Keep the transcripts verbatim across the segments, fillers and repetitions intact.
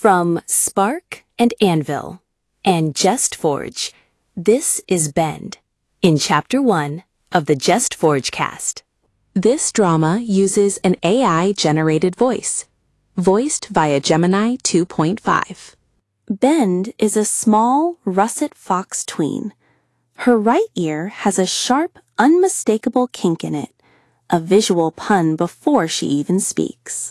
From Spark and Anvil and JustForge, this is Bend, in Chapter one of the JustForge cast. This drama uses an A I-generated voice, voiced via Gemini two point five. Bend is a small russet fox tween. Her right ear has a sharp, unmistakable kink in it, a visual pun before she even speaks.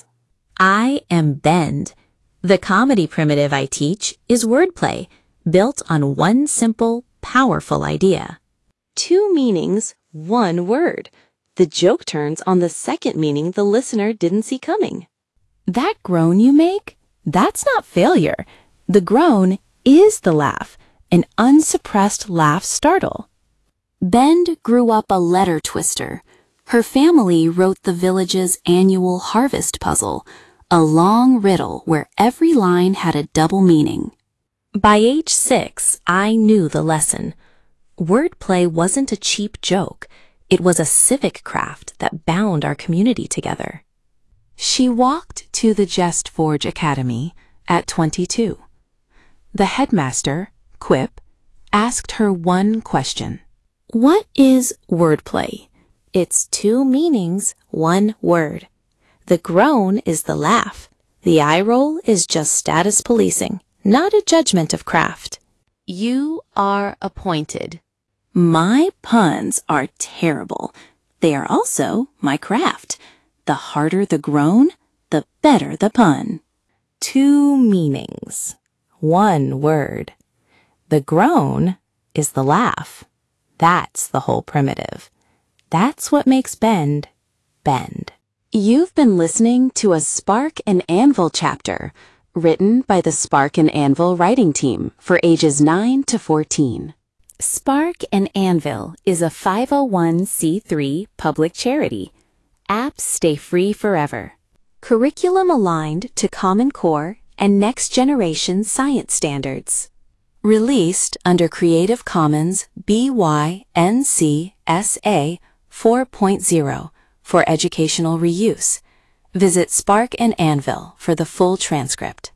I am Bend. The comedy primitive I teach is wordplay, built on one simple, powerful idea. Two meanings, one word. The joke turns on the second meaning the listener didn't see coming. That groan you make? That's not failure. The groan is the laugh, an unsuppressed laugh startle. Bend grew up a letter twister. Her family wrote the village's annual harvest puzzle, a long riddle where every line had a double meaning. By age six, I knew the lesson. Wordplay wasn't a cheap joke. It was a civic craft that bound our community together. She walked to the JustForge Academy at twenty-two. The headmaster, Quip, asked her one question. What is wordplay? It's two meanings, one word. The groan is the laugh. The eye roll is just status policing, not a judgment of craft. You are appointed. My puns are terrible. They are also my craft. The harder the groan, the better the pun. Two meanings, one word. The groan is the laugh. That's the whole primitive. That's what makes Bend, Bend. You've been listening to a Spark and Anvil chapter, written by the Spark and Anvil writing team for ages nine to fourteen. Spark and Anvil is a five oh one c three public charity. Apps stay free forever. Curriculum aligned to Common Core and next generation science standards. Released under Creative Commons B Y N C S A four point oh for educational reuse. Visit Spark and Anvil for the full transcript.